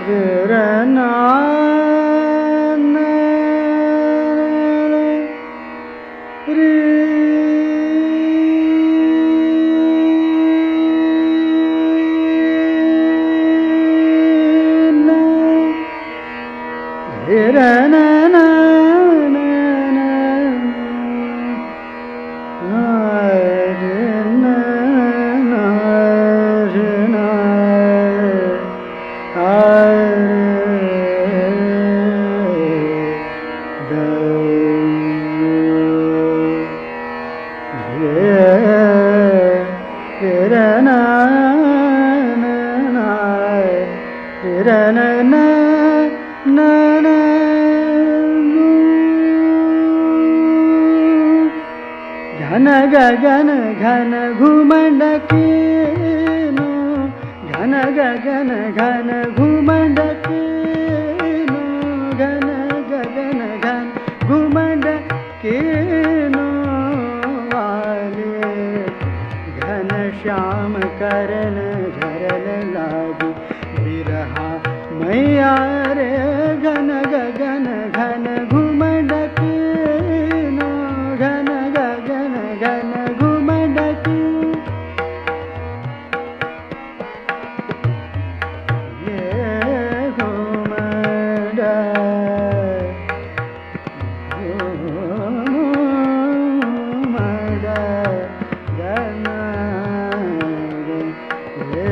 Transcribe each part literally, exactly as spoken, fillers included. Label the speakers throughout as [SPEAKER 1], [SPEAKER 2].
[SPEAKER 1] रना घन गगन घन घुमंड कीनो घन गगन घन घुमंड कीनो घन गगन घन घुमंड कीनो वाले घन श्याम करन झरन लागी बिरहा मैया रे घन गगन घन घुमंड कीनो घन गगन घन घुमंड कीनो ये घुमंड घुमंड घन ये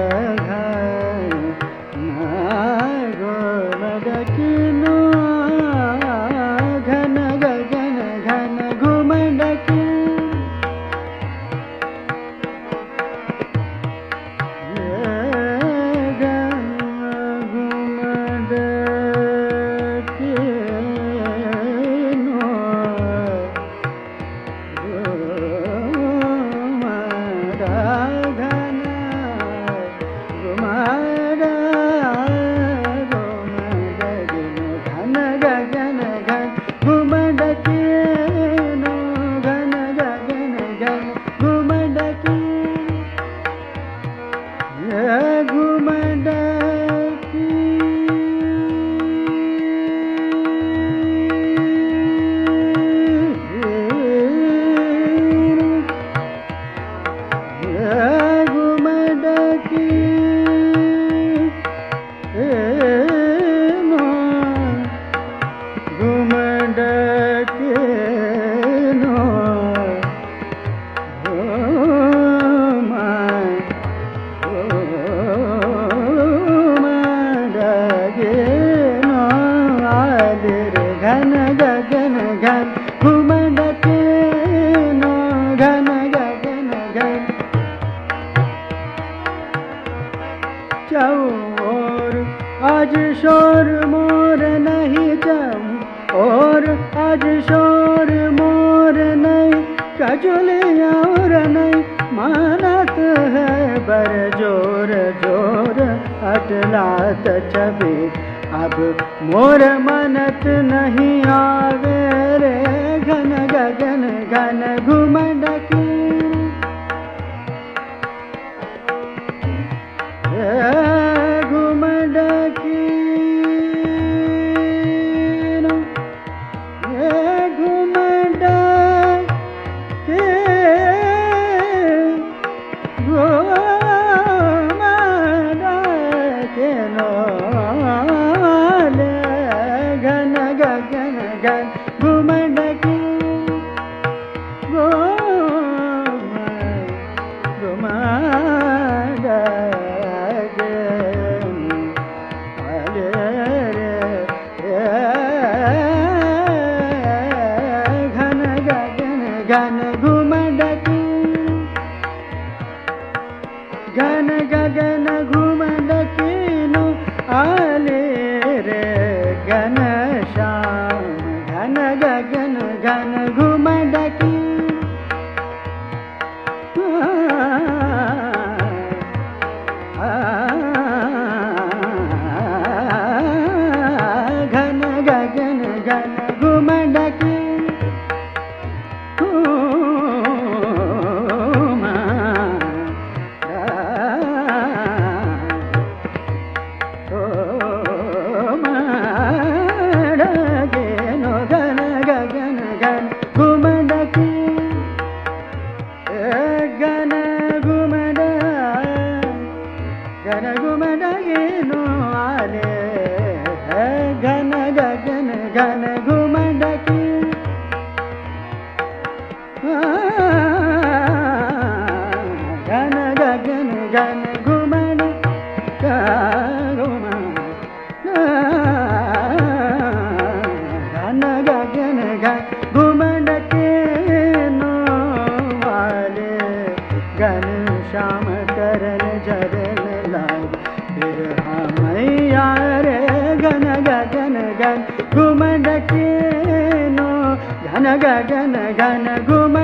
[SPEAKER 1] आज शोर मोर नहीं जाऊं और आज शोर मोर नहीं कजुलिया और नहीं मानत है बर जोर जोर अटलात छवि अब मोर मनत नहीं आवे रे घन गगन घन घुमंड की घुमंड की घुमंड के घुमंड के नौले घन गगन घन घुमंड की घुमंड घन घुमंड की घन गगन घुमंड कीनो आले रे घन श्याम घन गगन घन घुमंड की घन गगन घन घुमंड की गगन घन घुम